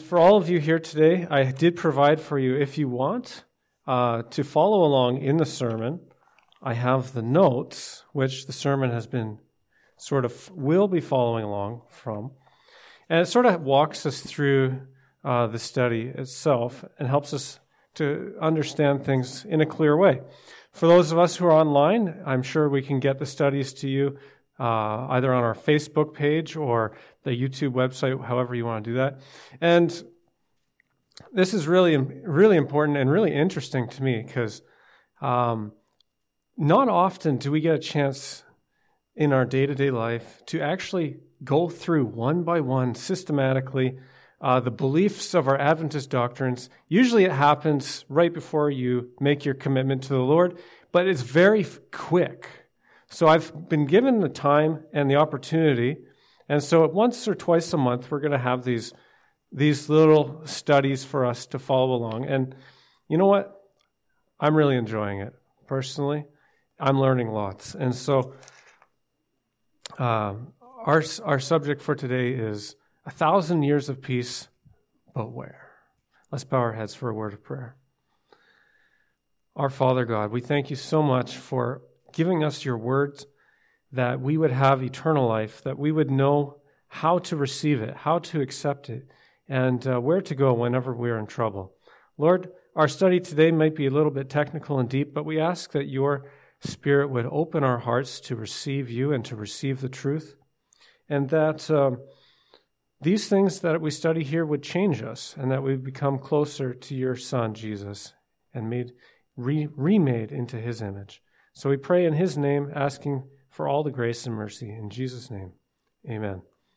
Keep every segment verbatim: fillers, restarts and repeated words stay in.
For all of you here today, I did provide for you, if you want uh, to follow along in the sermon, I have the notes, which the sermon has been sort of, will be following along from. And it sort of walks us through uh, the study itself and helps us to understand things in a clear way. For those of us who are online, I'm sure we can get the studies to you uh, either on our Facebook page or the YouTube website, however you want to do that. And this is really, really important and really interesting to me because um, not often do we get a chance in our day-to-day life to actually go through one by one systematically Uh, the beliefs of our Adventist doctrines. Usually it happens right before you make your commitment to the Lord, but it's very f- quick. So I've been given the time and the opportunity, and so once or twice a month we're going to have these, these little studies for us to follow along. And you know what? I'm really enjoying it. Personally, I'm learning lots. And so uh, our, our subject for today is A thousand years of peace, but where? Let's bow our heads for a word of prayer. Our Father God, we thank you so much for giving us your words, that we would have eternal life, that we would know how to receive it, how to accept it, and uh, where to go whenever we're in trouble. Lord, our study today might be a little bit technical and deep, but we ask that your Spirit would open our hearts to receive you and to receive the truth, and that Um, These things that we study here would change us, and that we become closer to your Son, Jesus, and made re, remade into his image. So we pray in his name, asking for all the grace and mercy. In Jesus' name, amen.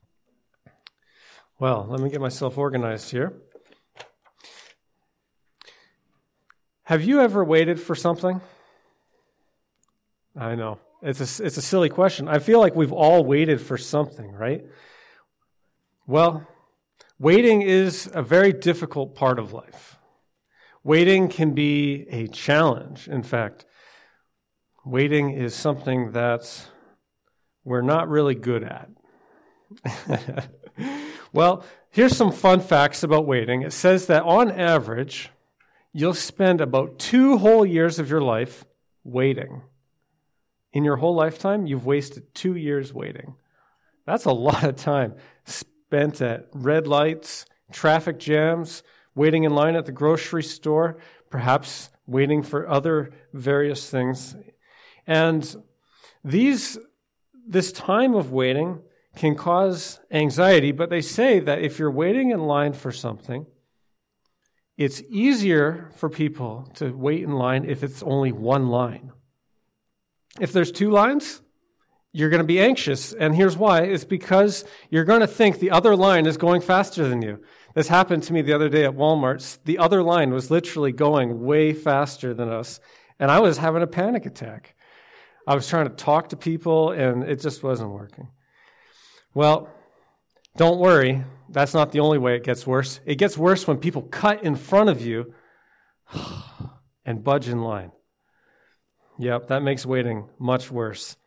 Well, let me get myself organized here. Have you ever waited for something? I know. It's a, it's a silly question. I feel like we've all waited for something, right? Well, waiting is a very difficult part of life. Waiting can be a challenge. In fact, waiting is something that we're not really good at. Well, here's some fun facts about waiting. It says that on average, you'll spend about two whole years of your life waiting. In your whole lifetime, you've wasted two years waiting. That's a lot of time spent at red lights, traffic jams, waiting in line at the grocery store, perhaps waiting for other various things. And these, this time of waiting can cause anxiety, but they say that if you're waiting in line for something, it's easier for people to wait in line if it's only one line. If there's two lines, you're going to be anxious, and here's why. It's because you're going to think the other line is going faster than you. This happened to me the other day at Walmart. The other line was literally going way faster than us, and I was having a panic attack. I was trying to talk to people, and it just wasn't working. Well, don't worry. That's not the only way it gets worse. It gets worse when people cut in front of you and budge in line. Yep, that makes waiting much worse.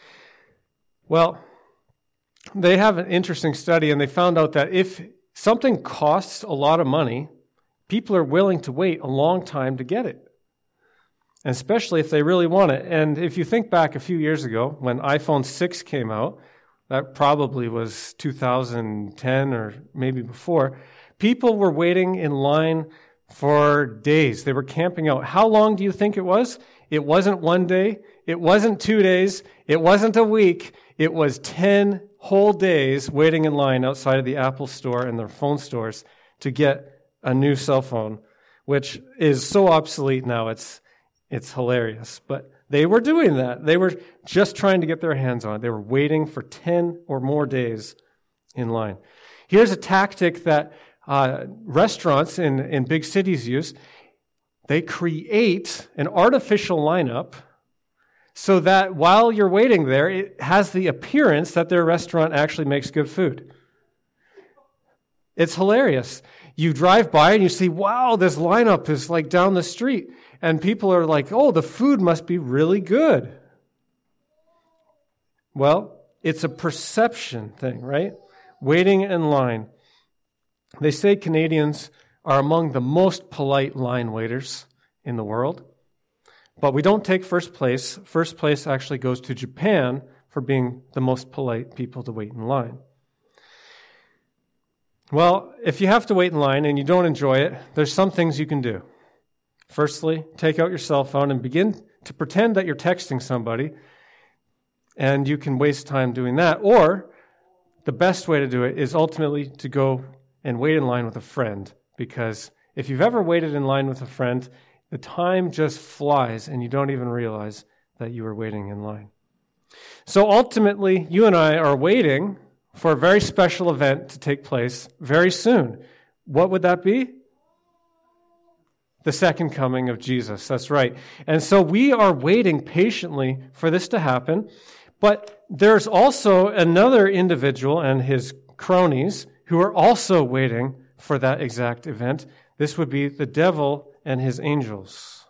Well, they have an interesting study, and they found out that if something costs a lot of money, people are willing to wait a long time to get it, and especially if they really want it. And if you think back a few years ago when iPhone six came out, that probably was two thousand ten or maybe before, people were waiting in line for days. They were camping out. How long do you think it was? It wasn't one day. It wasn't two days. It wasn't a week. It was ten whole days waiting in line outside of the Apple store and their phone stores to get a new cell phone, which is so obsolete now. It's it's hilarious. But they were doing that. They were just trying to get their hands on it. They were waiting for ten or more days in line. Here's a tactic that uh, restaurants in, in big cities use. They create an artificial lineup so that while you're waiting there, it has the appearance that their restaurant actually makes good food. It's hilarious. You drive by and you see, wow, this lineup is like down the street. And people are like, oh, the food must be really good. Well, it's a perception thing, right? Waiting in line. They say Canadians are among the most polite line waiters in the world, but we don't take first place. First place actually goes to Japan for being the most polite people to wait in line. Well, if you have to wait in line and you don't enjoy it, there's some things you can do. Firstly, take out your cell phone and begin to pretend that you're texting somebody, and you can waste time doing that. Or the best way to do it is ultimately to go and wait in line with a friend, because if you've ever waited in line with a friend, the time just flies and you don't even realize that you were waiting in line. So ultimately, you and I are waiting for a very special event to take place very soon. What would that be? The second coming of Jesus. That's right. And so we are waiting patiently for this to happen. But there's also another individual and his cronies who are also waiting for that exact event. This would be the devil and his angels.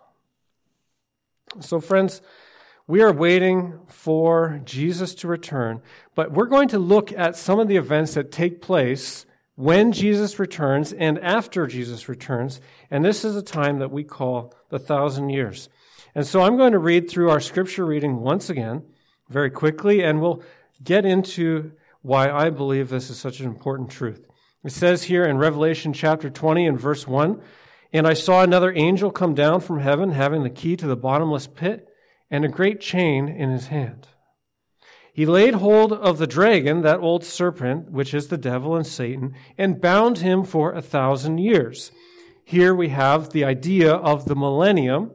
So friends, we are waiting for Jesus to return, but we're going to look at some of the events that take place when Jesus returns and after Jesus returns, and this is a time that we call the thousand years. And so I'm going to read through our scripture reading once again, very quickly, and we'll get into why I believe this is such an important truth. It says here in Revelation chapter twenty and verse one, "And I saw another angel come down from heaven, having the key to the bottomless pit, and a great chain in his hand. He laid hold of the dragon, that old serpent, which is the devil and Satan, and bound him for a thousand years." Here we have the idea of the millennium.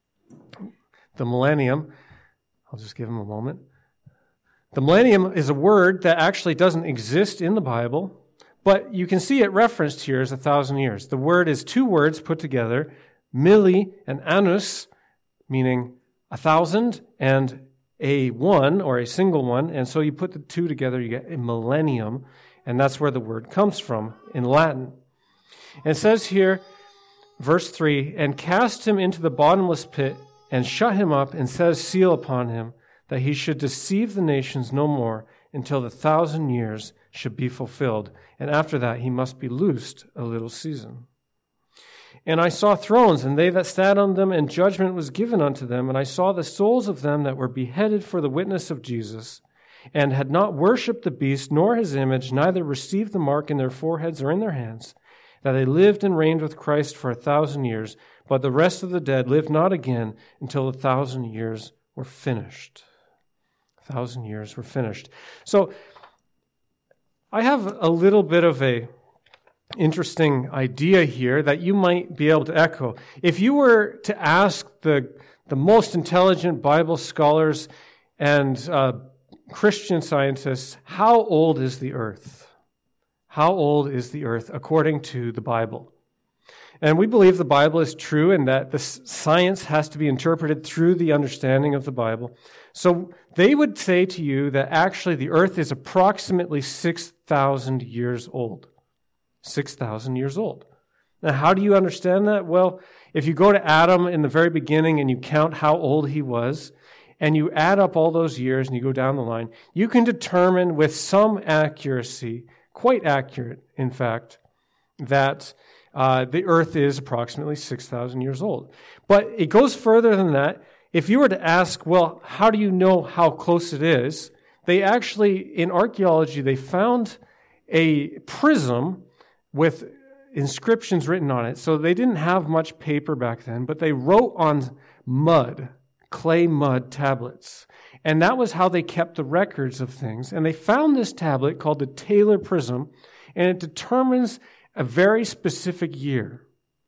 The millennium, I'll just give him a moment. The millennium is a word that actually doesn't exist in the Bible, but you can see it referenced here as a thousand years. The word is two words put together, milli and annus, meaning a thousand, and a one, or a single one, and so you put the two together, you get a millennium, and that's where the word comes from in Latin. And it says here, verse three, "And cast him into the bottomless pit, and shut him up, and set a seal upon him, that he should deceive the nations no more, until the thousand years should be fulfilled. And after that he must be loosed a little season. And I saw thrones, and they that sat on them, and judgment was given unto them. And I saw the souls of them that were beheaded for the witness of Jesus, and had not worshipped the beast, nor his image, neither received the mark in their foreheads or in their hands, that they lived and reigned with Christ for a thousand years. But the rest of the dead lived not again until the thousand years were finished." A thousand years were finished. So I have a little bit of a interesting idea here that you might be able to echo. If you were to ask the, the most intelligent Bible scholars and uh, Christian scientists, how old is the earth? How old is the earth according to the Bible? And we believe the Bible is true and that the science has to be interpreted through the understanding of the Bible. So they would say to you that actually the earth is approximately six thousand years old. six thousand years old. Now, how do you understand that? Well, if you go to Adam in the very beginning and you count how old he was, and you add up all those years and you go down the line, you can determine with some accuracy, quite accurate, in fact, that uh, the earth is approximately six thousand years old. But it goes further than that. If you were to ask, well, how do you know how close it is? They actually, in archaeology, they found a prism with inscriptions written on it. So they didn't have much paper back then, but they wrote on mud, clay mud tablets. And that was how they kept the records of things. And they found this tablet called the Taylor Prism, and it determines a very specific year.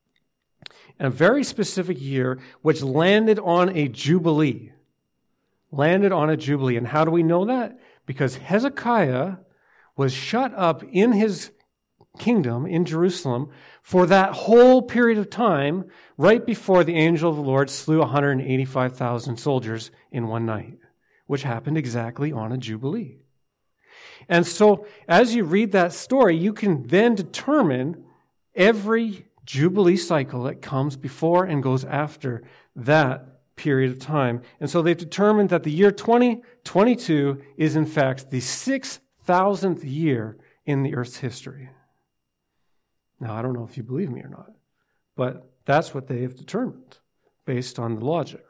A very specific year which landed on a jubilee. Landed on a jubilee. And how do we know that? Because Hezekiah was shut up in his kingdom in Jerusalem for that whole period of time right before the angel of the Lord slew one hundred eighty-five thousand soldiers in one night, which happened exactly on a jubilee. And so as you read that story, you can then determine every jubilee cycle that comes before and goes after that period of time. And so they've determined that the year twenty twenty-two is in fact the six thousandth year in the earth's history. Now, I don't know if you believe me or not, but that's what they have determined based on the logic.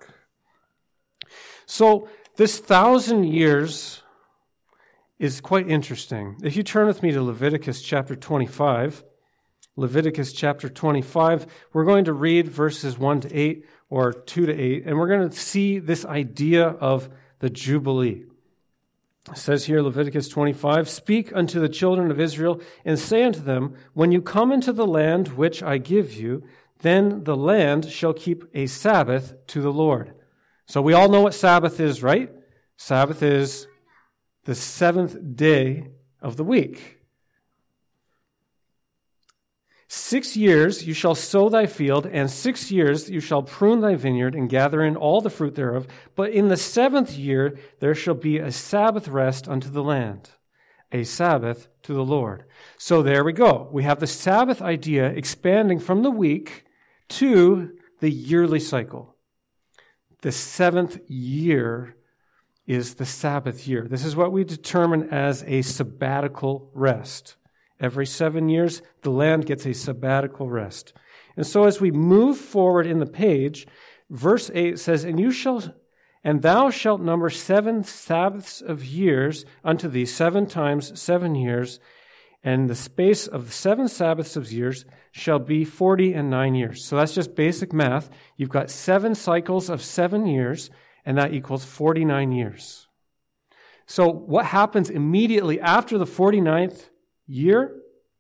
So this thousand years is quite interesting. If you turn with me to Leviticus chapter twenty-five, Leviticus chapter twenty-five, we're going to read verses one to eight or two to eight, and we're going to see this idea of the Jubilee. It says here, Leviticus twenty-five, "Speak unto the children of Israel, and say unto them, when you come into the land which I give you, then the land shall keep a Sabbath to the Lord." So we all know what Sabbath is, right? Sabbath is the seventh day of the week. Six years you shall sow thy field, and six years you shall prune thy vineyard, and gather in all the fruit thereof. But in the seventh year there shall be a Sabbath rest unto the land, a Sabbath to the Lord. So there we go. We have the Sabbath idea expanding from the week to the yearly cycle. The seventh year is the Sabbath year. This is what we determine as a sabbatical rest. Every seven years, the land gets a sabbatical rest. And so as we move forward in the page, verse eight says, And you shall, and thou shalt number seven Sabbaths of years unto thee, seven times seven years, and the space of the seven Sabbaths of years shall be forty and nine years. So that's just basic math. You've got seven cycles of seven years, and that equals forty-nine years. So what happens immediately after the forty-ninth year?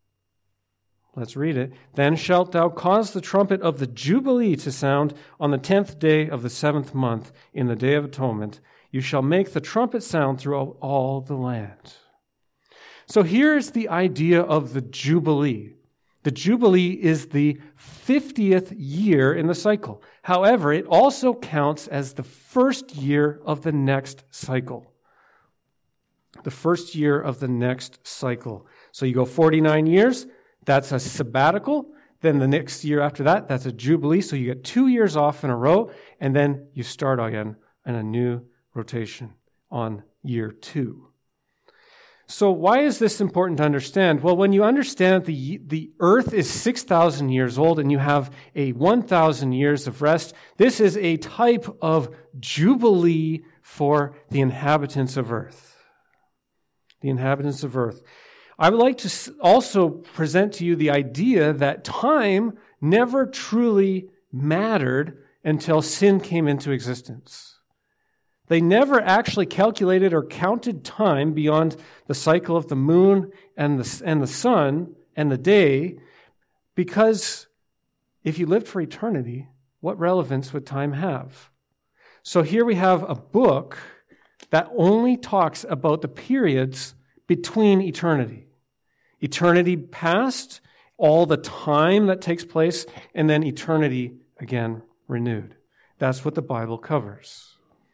Let's read it. Then shalt thou cause the trumpet of the Jubilee to sound on the tenth day of the seventh month in the day of atonement. You shall make the trumpet sound throughout all the land. So here's the idea of the Jubilee. The Jubilee is the fiftieth year in the cycle. However, it also counts as the first year of the next cycle. The first year of the next cycle. So you go forty-nine years, that's a sabbatical. Then the next year after that, that's a Jubilee. So you get two years off in a row, and then you start again in a new rotation on year two. So why is this important to understand? Well, when you understand the, the earth is six thousand years old and you have a one thousand years of rest, this is a type of Jubilee for the inhabitants of earth. The inhabitants of earth. I would like to also present to you the idea that time never truly mattered until sin came into existence. They never actually calculated or counted time beyond the cycle of the moon and the, and the sun and the day, because if you lived for eternity, what relevance would time have? So here we have a book that only talks about the periods between eternity. Eternity past, all the time that takes place, and then eternity again renewed. That's what the Bible covers.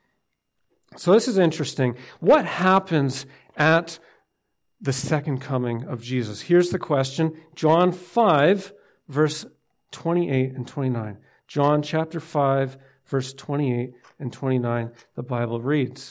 So this is interesting. What happens at the second coming of Jesus? Here's the question. John five, verse twenty-eight and twenty-nine. John chapter five, verse twenty-eight and twenty-nine, the Bible reads,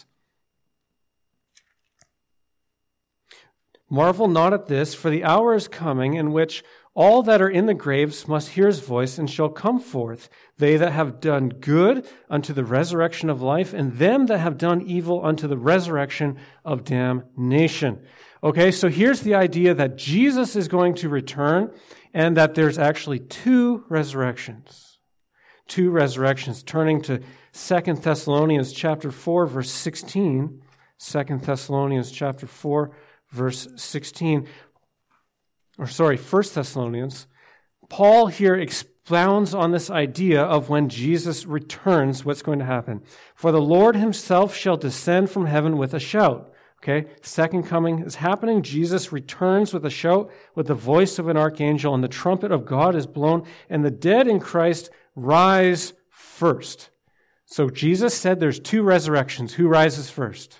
Marvel not at this, for the hour is coming in which all that are in the graves must hear his voice and shall come forth, they that have done good unto the resurrection of life, and them that have done evil unto the resurrection of damnation. Okay, so here's the idea that Jesus is going to return and that there's actually two resurrections. Two resurrections. Turning to Second Thessalonians chapter four, verse sixteen. Second Thessalonians chapter four, verse sixteen. Or sorry, First Thessalonians, Paul here expounds on this idea of when Jesus returns, what's going to happen. For the Lord himself shall descend from heaven with a shout. Okay, second coming is happening. Jesus returns with a shout, with the voice of an archangel, and the trumpet of God is blown, and the dead in Christ rise first. So Jesus said there's two resurrections. Who rises first?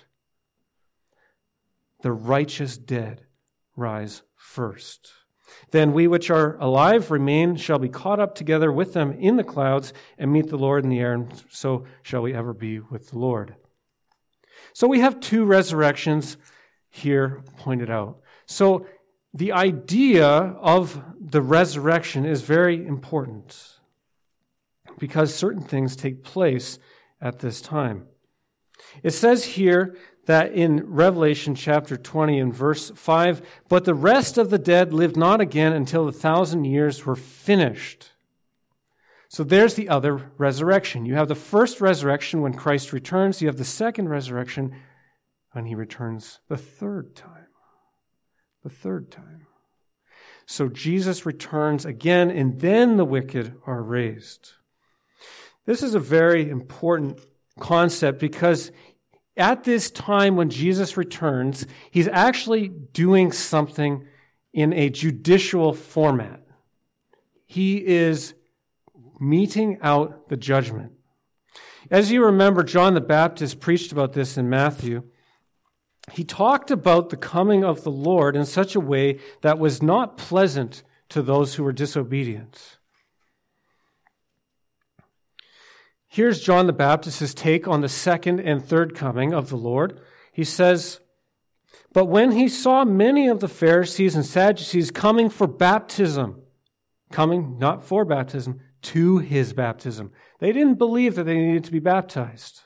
The righteous dead rise first. Then we which are alive remain shall be caught up together with them in the clouds and meet the Lord in the air, and so shall we ever be with the Lord. So we have two resurrections here pointed out. So the idea of the resurrection is very important because certain things take place at this time. It says here that in Revelation chapter twenty and verse five, but the rest of the dead lived not again until the thousand years were finished. So there's the other resurrection. You have the first resurrection when Christ returns. You have the second resurrection when he returns the third time. The third time. So Jesus returns again, and then the wicked are raised. This is a very important concept because at this time when Jesus returns, he's actually doing something in a judicial format. He is meting out the judgment. As you remember, John the Baptist preached about this in Matthew. He talked about the coming of the Lord in such a way that was not pleasant to those who were disobedient. Here's John the Baptist's take on the second and third coming of the Lord. He says, but when he saw many of the Pharisees and Sadducees coming for baptism, coming not for baptism, to his baptism. They didn't believe that they needed to be baptized.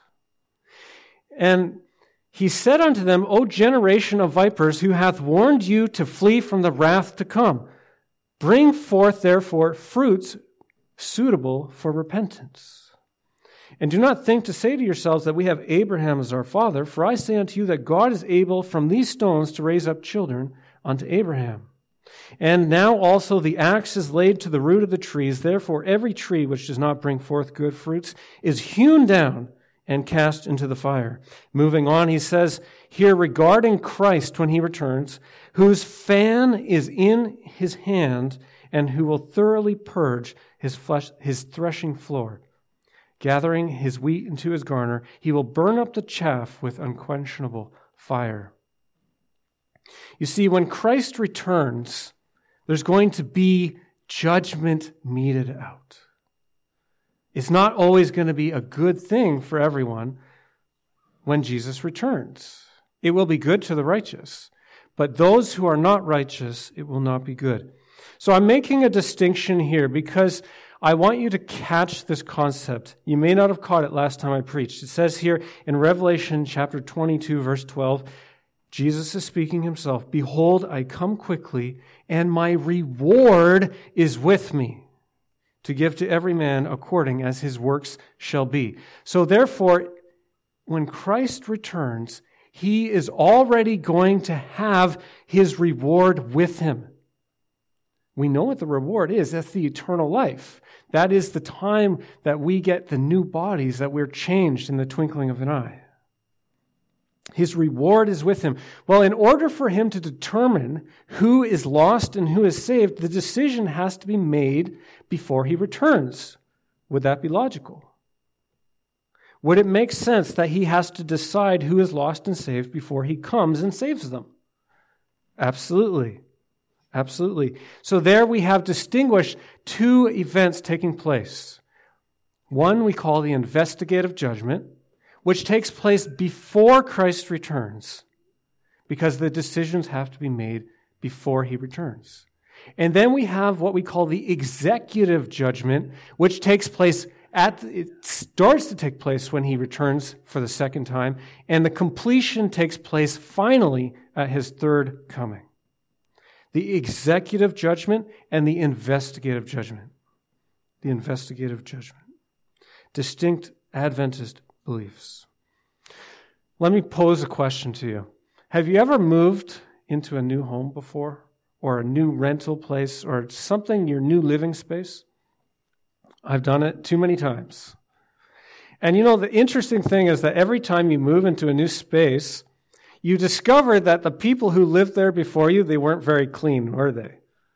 And he said unto them, O generation of vipers, who hath warned you to flee from the wrath to come? Bring forth therefore fruits suitable for repentance. And do not think to say to yourselves that we have Abraham as our father, for I say unto you that God is able from these stones to raise up children unto Abraham. And now also the axe is laid to the root of the trees. Therefore every tree which does not bring forth good fruits is hewn down and cast into the fire. Moving on, he says here regarding Christ when he returns, whose fan is in his hand and who will thoroughly purge his flesh, his threshing floor. Gathering his wheat into his garner, he will burn up the chaff with unquenchable fire. You see, when Christ returns, there's going to be judgment meted out. It's not always going to be a good thing for everyone when Jesus returns. It will be good to the righteous, but those who are not righteous, it will not be good. So I'm making a distinction here because I want you to catch this concept. You may not have caught it last time I preached. It says here in Revelation chapter twenty-two, verse twelve, Jesus is speaking himself, behold, I come quickly, and my reward is with me, to give to every man according as his works shall be. So therefore, when Christ returns, he is already going to have his reward with him. We know what the reward is. That's the eternal life. That is the time that we get the new bodies, that we're changed in the twinkling of an eye. His reward is with him. Well, in order for him to determine who is lost and who is saved, the decision has to be made before he returns. Would that be logical? Would it make sense that he has to decide who is lost and saved before he comes and saves them? Absolutely. Absolutely. So there we have distinguished two events taking place. One we call the investigative judgment, which takes place before Christ returns, because the decisions have to be made before he returns. And then we have what we call the executive judgment, which takes place at, it starts to take place when he returns for the second time, and the completion takes place finally at his third coming. The executive judgment and the investigative judgment. The investigative judgment. Distinct Adventist beliefs. Let me pose a question to you. Have you ever moved into a new home before? Or a new rental place? Or something, your new living space? I've done it too many times. And you know, the interesting thing is that every time you move into a new space, you discover that the people who lived there before you, they weren't very clean, were they?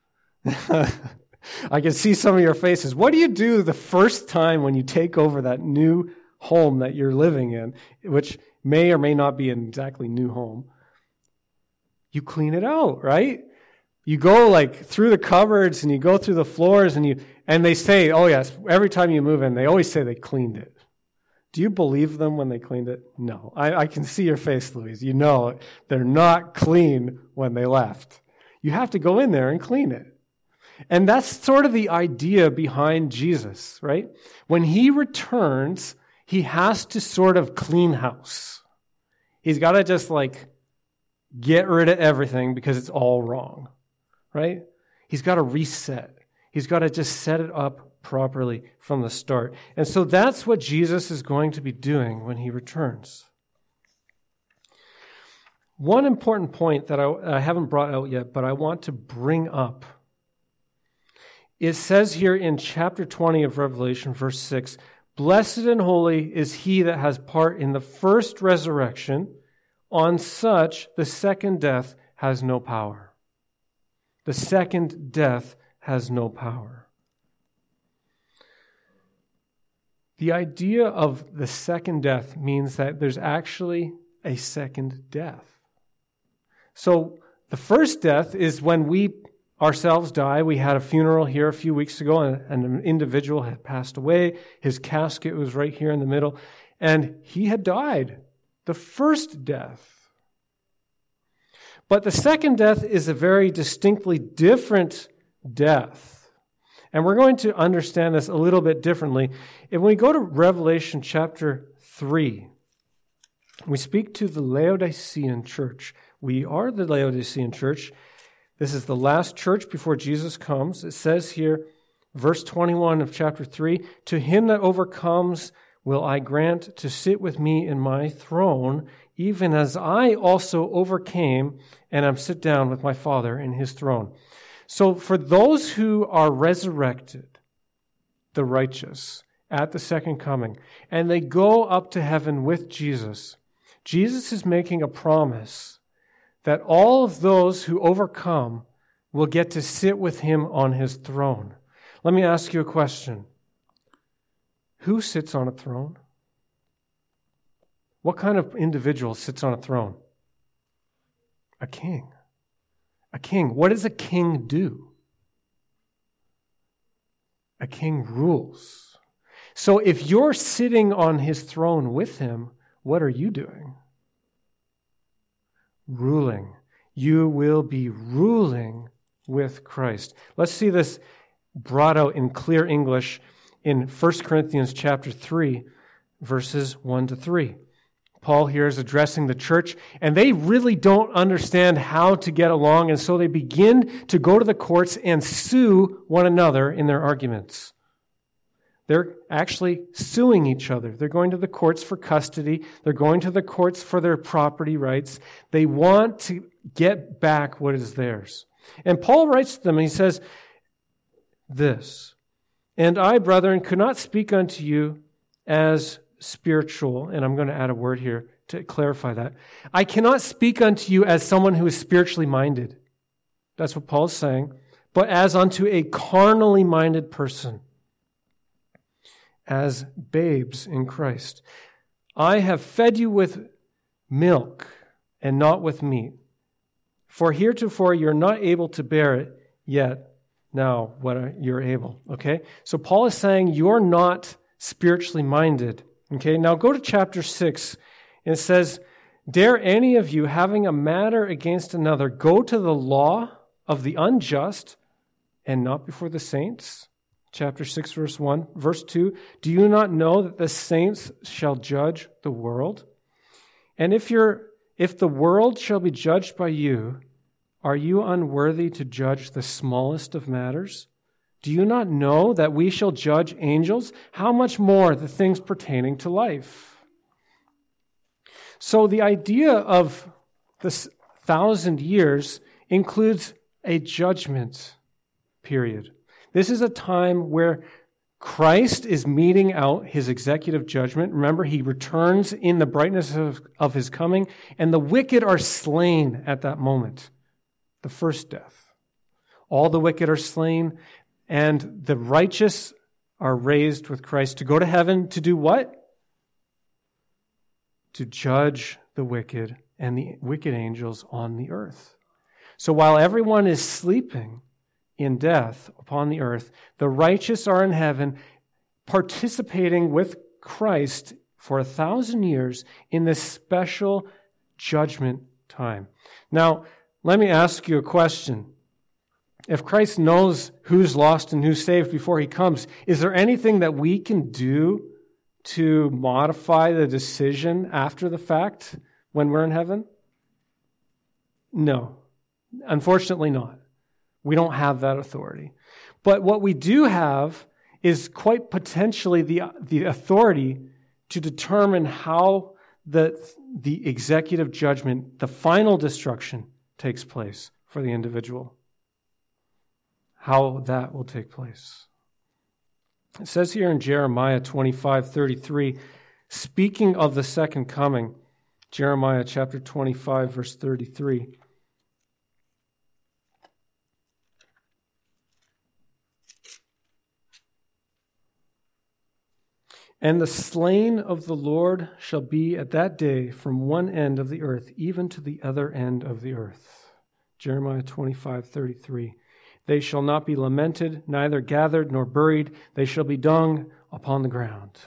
I can see some of your faces. What do you do the first time when you take over that new home that you're living in, which may or may not be an exactly new home? You clean it out, right? You go like through the cupboards and you go through the floors and you and they say, oh yes, every time you move in, they always say they cleaned it. Do you believe them when they cleaned it? No. I, I can see your face, Louise. You know they're not clean when they left. You have to go in there and clean it. And that's sort of the idea behind Jesus, right? When he returns, he has to sort of clean house. He's got to just like get rid of everything because it's all wrong, right? He's got to reset. He's got to just set it up properly from the start. And so that's what Jesus is going to be doing when he returns. One important point that I, I haven't brought out yet, but I want to bring up. It says here in chapter twenty of Revelation, verse six, "Blessed and holy is he that has part in the first resurrection. On such the second death has no power." The second death has no power. The idea of the second death means that there's actually a second death. So the first death is when we ourselves die. We had a funeral here a few weeks ago, and, and an individual had passed away. His casket was right here in the middle, and he had died. The first death. But the second death is a very distinctly different death. And we're going to understand this a little bit differently. If we go to Revelation chapter three, we speak to the Laodicean church. We are the Laodicean church. This is the last church before Jesus comes. It says here, verse twenty-one of chapter three, "To him that overcomes will I grant to sit with me in my throne, even as I also overcame and am sit down with my Father in his throne." So for those who are resurrected, the righteous, at the second coming, and they go up to heaven with Jesus, Jesus is making a promise that all of those who overcome will get to sit with him on his throne. Let me ask you a question. Who sits on a throne? What kind of individual sits on a throne? A king. A king. What does a king do? A king rules. So if you're sitting on his throne with him, what are you doing? Ruling. You will be ruling with Christ. Let's see this brought out in clear English in First Corinthians chapter three, verses one to three. Paul here is addressing the church, and they really don't understand how to get along, and so they begin to go to the courts and sue one another in their arguments. They're actually suing each other. They're going to the courts for custody. They're going to the courts for their property rights. They want to get back what is theirs. And Paul writes to them, and he says this, "And I, brethren, could not speak unto you as spiritual," and I'm going to add a word here to clarify that. "I cannot speak unto you as someone who is spiritually minded." That's what Paul's saying. "But as unto a carnally minded person, as babes in Christ. I have fed you with milk and not with meat. For heretofore you're not able to bear it, yet now what you're able." Okay? So Paul is saying you're not spiritually minded. Okay? Now go to chapter six, and it says, "Dare any of you, having a matter against another, go to the law of the unjust and not before the saints?" Chapter six, verse one. Verse two, "Do you not know that the saints shall judge the world? And if you're, if the world shall be judged by you, are you unworthy to judge the smallest of matters? Do you not know that we shall judge angels? How much more the things pertaining to life?" So the idea of this thousand years includes a judgment period. This is a time where Christ is meting out his executive judgment. Remember, he returns in the brightness of, of his coming, and the wicked are slain at that moment. The first death. All the wicked are slain, and the righteous are raised with Christ to go to heaven to do what? To judge the wicked and the wicked angels on the earth. So while everyone is sleeping in death upon the earth, the righteous are in heaven, participating with Christ for a thousand years in this special judgment time. Now, let me ask you a question. If Christ knows who's lost and who's saved before he comes, is there anything that we can do to modify the decision after the fact when we're in heaven? No. Unfortunately not. We don't have that authority. But what we do have is quite potentially the, the authority to determine how the, the executive judgment, the final destruction, takes place for the individual. How that will take place. It says here in Jeremiah twenty-five thirty-three, speaking of the second coming, Jeremiah chapter twenty-five, verse thirty-three. And the slain of the Lord shall be at that day from one end of the earth, even to the other end of the earth. Jeremiah twenty-five thirty-three. They shall not be lamented, neither gathered nor buried. They shall be dung upon the ground.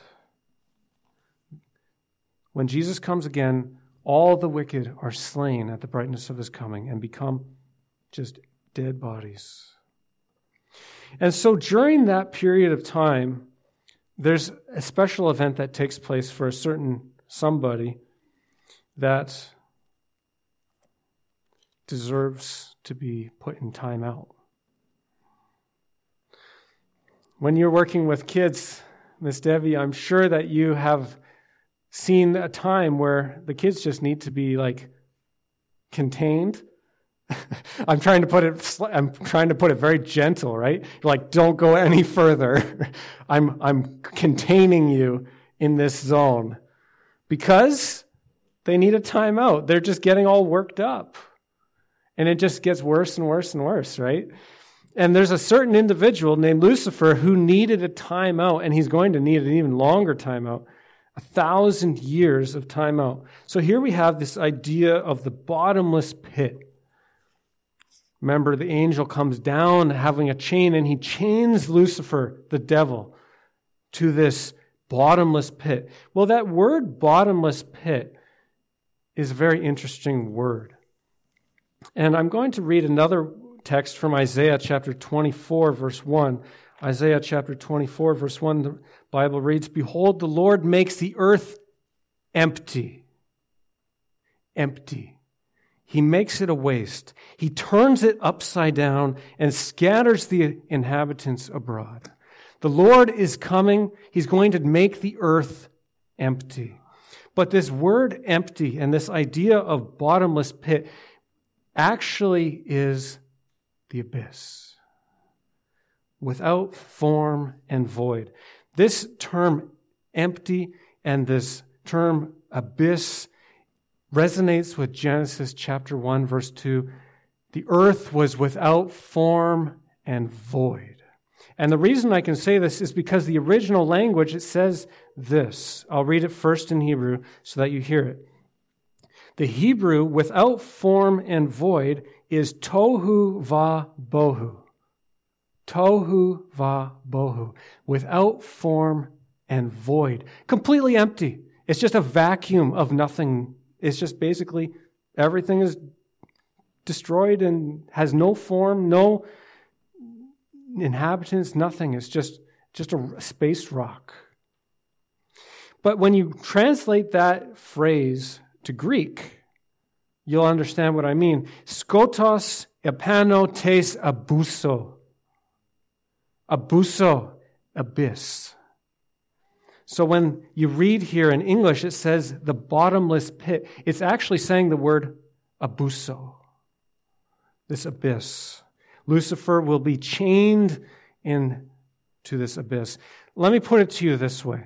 When Jesus comes again, all the wicked are slain at the brightness of his coming and become just dead bodies. And so during that period of time, there's a special event that takes place for a certain somebody that deserves to be put in time out. When you're working with kids, Miss Debbie, I'm sure that you have seen a time where the kids just need to be like contained. I'm trying to put it. I'm trying to put it very gentle, right? Like, don't go any further. I'm I'm containing you in this zone because they need a timeout. They're just getting all worked up, and it just gets worse and worse and worse, right? And there's a certain individual named Lucifer who needed a timeout, and he's going to need an even longer timeout, a thousand years of timeout. So here we have this idea of the bottomless pit. Remember, the angel comes down having a chain, and he chains Lucifer, the devil, to this bottomless pit. Well, that word bottomless pit is a very interesting word. And I'm going to read another text from Isaiah chapter twenty-four, verse one. Isaiah chapter twenty-four, verse one, the Bible reads, "Behold, the Lord makes the earth empty." Empty. He makes it a waste. He turns it upside down and scatters the inhabitants abroad. The Lord is coming. He's going to make the earth empty. But this word empty and this idea of bottomless pit actually is the abyss. Without form and void. This term empty and this term abyss resonates with Genesis chapter one, verse two. The earth was without form and void. And the reason I can say this is because the original language, it says this. I'll read it first in Hebrew so that you hear it. The Hebrew without form and void is tohu va bohu. Tohu va bohu. Without form and void. Completely empty. It's just a vacuum of nothing. It's just basically everything is destroyed and has no form, no inhabitants, nothing. It's just, just a space rock. But when you translate that phrase to Greek, you'll understand what I mean. Skotos epano tes abuso. Abuso, abyss. So when you read here in English, it says the bottomless pit. It's actually saying the word abuso, this abyss. Lucifer will be chained into this abyss. Let me put it to you this way.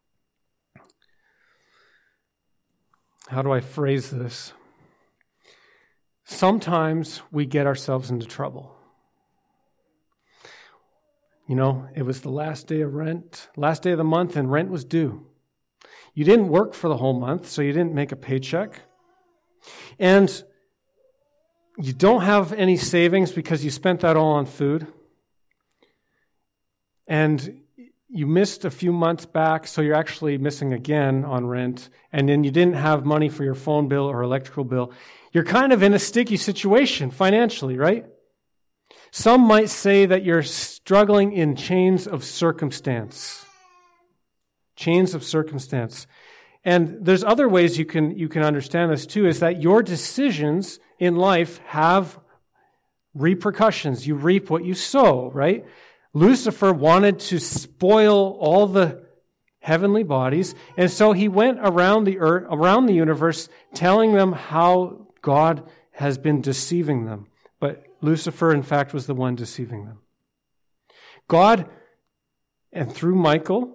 How do I phrase this? Sometimes we get ourselves into trouble. You know, it was the last day of rent, last day of the month, and rent was due. You didn't work for the whole month, so you didn't make a paycheck. And you don't have any savings because you spent that all on food. And you missed a few months back, so you're actually missing again on rent. And then you didn't have money for your phone bill or electrical bill. You're kind of in a sticky situation financially, right? Some might say that you're struggling in chains of circumstance. Chains of circumstance. And there's other ways you can you can understand this too, is that your decisions in life have repercussions. You reap what you sow, right? Lucifer wanted to spoil all the heavenly bodies, and so he went around the earth, around the universe, telling them how God has been deceiving them. But Lucifer, in fact, was the one deceiving them. God, and through Michael,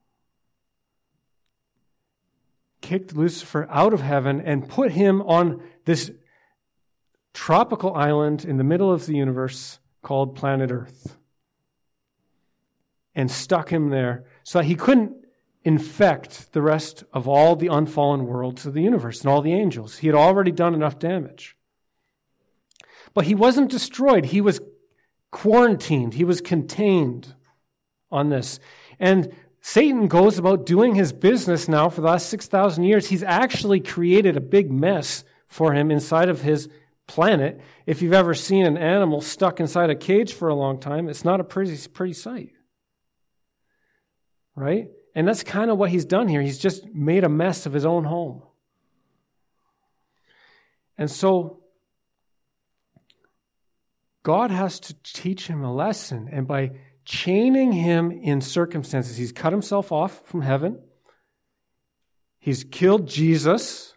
kicked Lucifer out of heaven and put him on this tropical island in the middle of the universe called planet Earth, and stuck him there so that he couldn't infect the rest of all the unfallen worlds of the universe and all the angels. He had already done enough damage. But he wasn't destroyed. He was quarantined. He was contained on this. And Satan goes about doing his business now for the last six thousand years. He's actually created a big mess for him inside of his planet. If you've ever seen an animal stuck inside a cage for a long time, it's not a pretty, pretty sight. Right? And that's kind of what he's done here. He's just made a mess of his own home. And so God has to teach him a lesson. And by chaining him in circumstances, he's cut himself off from heaven. He's killed Jesus.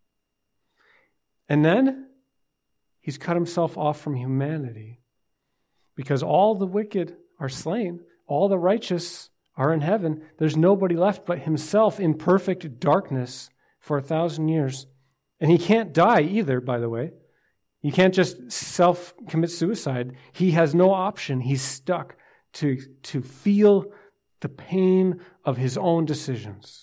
And then he's cut himself off from humanity. Because all the wicked are slain. All the righteous are in heaven. There's nobody left but himself in perfect darkness for a thousand years. And he can't die either, by the way. You can't just self-commit suicide. He has no option. He's stuck to, to feel the pain of his own decisions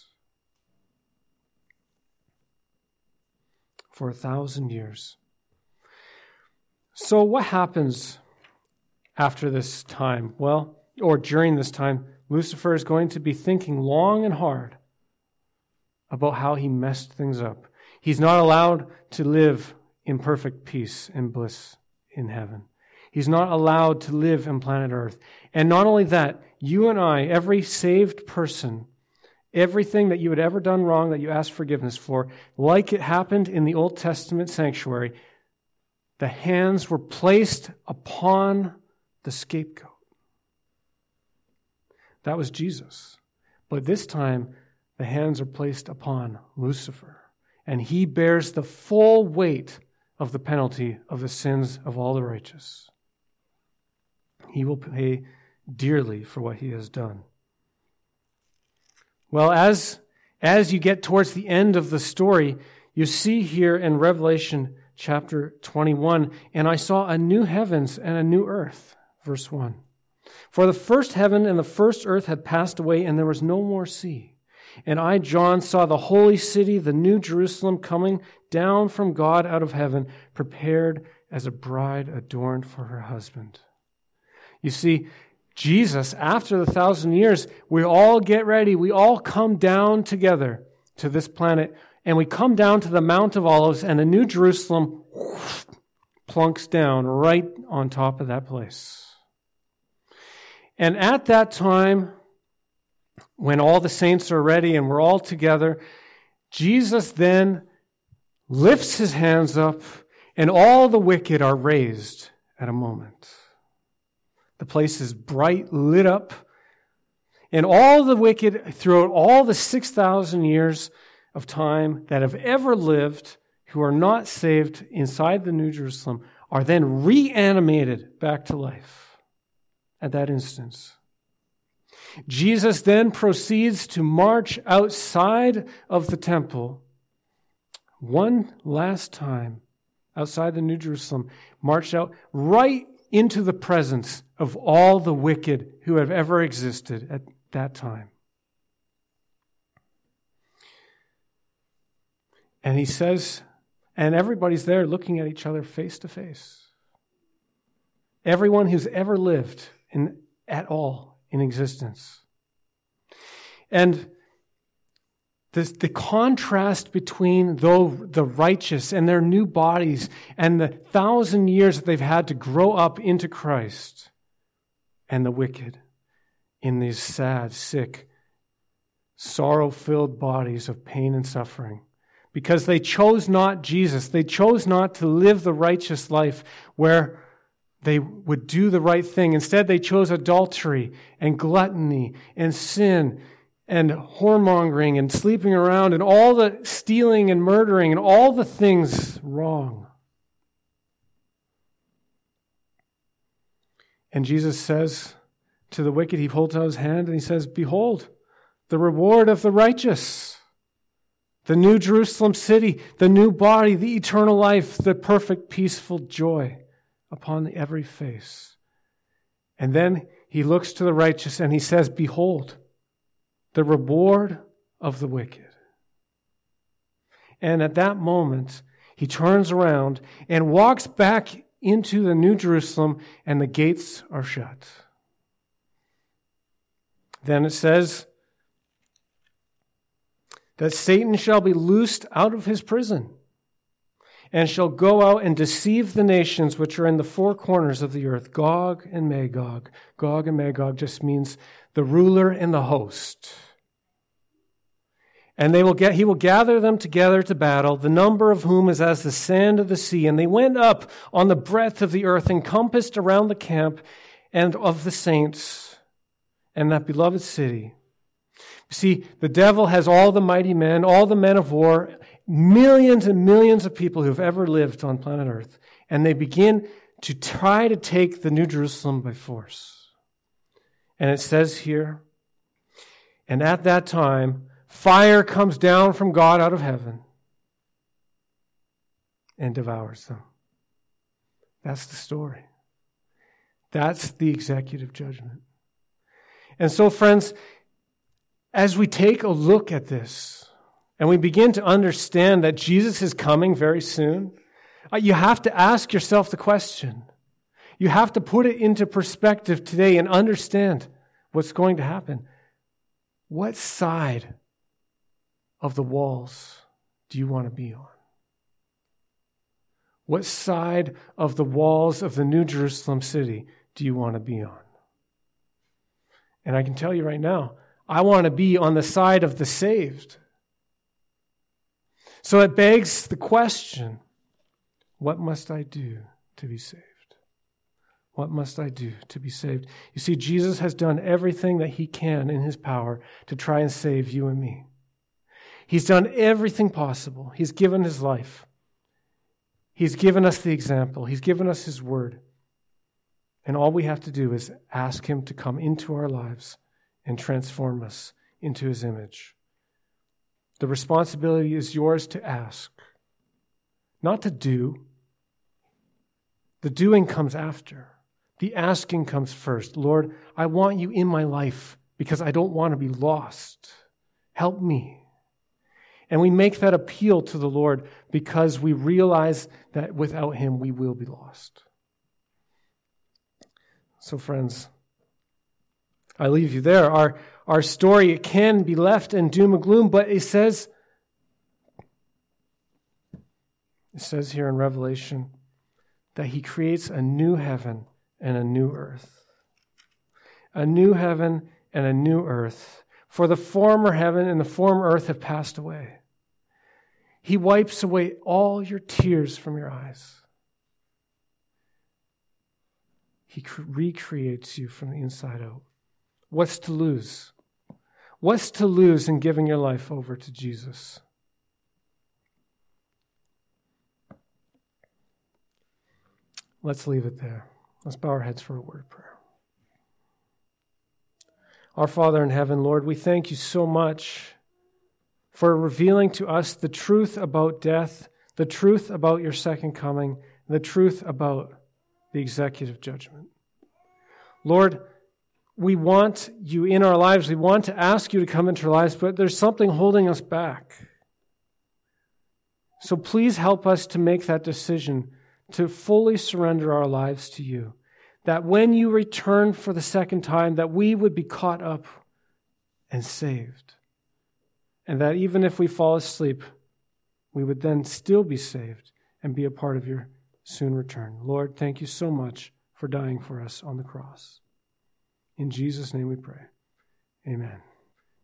for a thousand years. So what happens after this time? Well, or during this time, Lucifer is going to be thinking long and hard about how he messed things up. He's not allowed to live in perfect peace and bliss in heaven. He's not allowed to live in planet Earth. And not only that, you and I, every saved person, everything that you had ever done wrong that you asked forgiveness for, like it happened in the Old Testament sanctuary, the hands were placed upon the scapegoat. That was Jesus. But this time, the hands are placed upon Lucifer. And he bears the full weight of the penalty of the sins of all the righteous. He will pay dearly for what he has done. Well, as, as you get towards the end of the story, you see here in Revelation chapter twenty-one, and I saw a new heavens and a new earth, verse one. For the first heaven and the first earth had passed away, and there was no more sea. And I, John, saw the holy city, the new Jerusalem, coming down from God out of heaven, prepared as a bride adorned for her husband. You see, Jesus, after the thousand years, we all get ready. We all come down together to this planet, and we come down to the Mount of Olives, and the new Jerusalem plunks down right on top of that place. And at that time, when all the saints are ready and we're all together, Jesus then lifts his hands up, and all the wicked are raised at a moment. The place is bright, lit up, and all the wicked throughout all the six thousand years of time that have ever lived, who are not saved inside the New Jerusalem, are then reanimated back to life at that instance. Jesus then proceeds to march outside of the temple one last time, outside the New Jerusalem, marched out right into the presence of all the wicked who have ever existed at that time. And he says, and everybody's there looking at each other face to face. Everyone who's ever lived in, at all in existence. And the, the contrast between though the righteous and their new bodies and the thousand years that they've had to grow up into Christ, and the wicked in these sad, sick, sorrow-filled bodies of pain and suffering. Because they chose not Jesus. They chose not to live the righteous life where they would do the right thing. Instead, they chose adultery and gluttony and sin and whoremongering and sleeping around and all the stealing and murdering and all the things wrong. And Jesus says to the wicked, he holds out his hand and he says, behold, the reward of the righteous, the new Jerusalem city, the new body, the eternal life, the perfect, peaceful joy upon every face. And then he looks to the righteous and he says, behold, the reward of the wicked. And at that moment, he turns around and walks back into the New Jerusalem, and the gates are shut. Then it says that Satan shall be loosed out of his prison and shall go out and deceive the nations which are in the four corners of the earth, Gog and Magog. Gog and Magog just means the ruler and the host. And they will get, he will gather them together to battle, the number of whom is as the sand of the sea. And they went up on the breadth of the earth, encompassed around the camp and of the saints and that beloved city. You see, the devil has all the mighty men, all the men of war, millions and millions of people who have ever lived on planet Earth. And they begin to try to take the New Jerusalem by force. And it says here, and at that time, fire comes down from God out of heaven and devours them. That's the story. That's the executive judgment. And so, friends, as we take a look at this and we begin to understand that Jesus is coming very soon, you have to ask yourself the question. You have to put it into perspective today and understand what's going to happen. What side of the walls do you want to be on? What side of the walls of the New Jerusalem city do you want to be on? And I can tell you right now, I want to be on the side of the saved. So it begs the question, what must I do to be saved? What must I do to be saved? You see, Jesus has done everything that he can in his power to try and save you and me. He's done everything possible. He's given his life. He's given us the example. He's given us his word. And all we have to do is ask him to come into our lives and transform us into his image. The responsibility is yours to ask, not to do. The doing comes after. The asking comes first. Lord, I want you in my life because I don't want to be lost. Help me. And we make that appeal to the Lord because we realize that without him we will be lost. So friends, I leave you there. Our, our story, it can be left in doom and gloom, but it says, it says here in Revelation that he creates a new heaven and a new earth. A new heaven and a new earth. For the former heaven and the former earth have passed away. He wipes away all your tears from your eyes. He recreates you from the inside out. What's to lose? What's to lose in giving your life over to Jesus? Let's leave it there. Let's bow our heads for a word of prayer. Our Father in heaven, Lord, we thank you so much for revealing to us the truth about death, the truth about your second coming, and the truth about the executive judgment. Lord, we want you in our lives. We want to ask you to come into our lives, but there's something holding us back. So please help us to make that decision to fully surrender our lives to you. That when you return for the second time, that we would be caught up and saved. and that even if we fall asleep, we would then still be saved and be a part of your soon return. Lord, thank you so much for dying for us on the cross. In Jesus' name we pray. Amen.